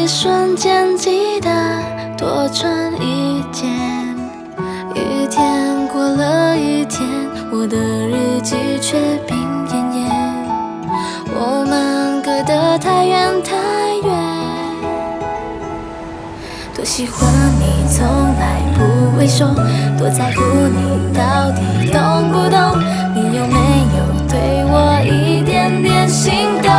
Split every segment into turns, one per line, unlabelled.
瞬间记得多穿一件。一天过了一天，我的日记却病恹恹。我们隔得太远太远，多喜欢你从来不会说，多在乎你到底懂不懂？你有没有对我一点点心动？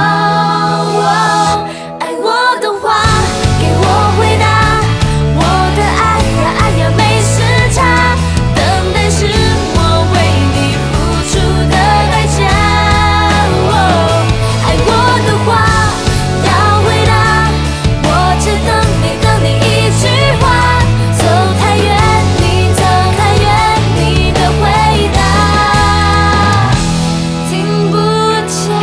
爱我的话给我回答，我的爱呀爱呀没时差，等待是我为你付出的代价。爱我的话要回答，我只等你一句话，走太远你走太远，你的回答听不见。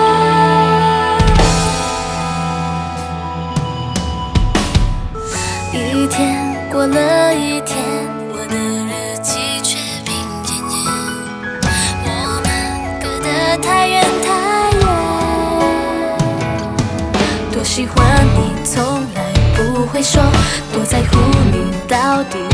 一天过了一天，我的日记却病恹恹。我们隔得太远太远，多喜欢你从来不会说，多在乎你到底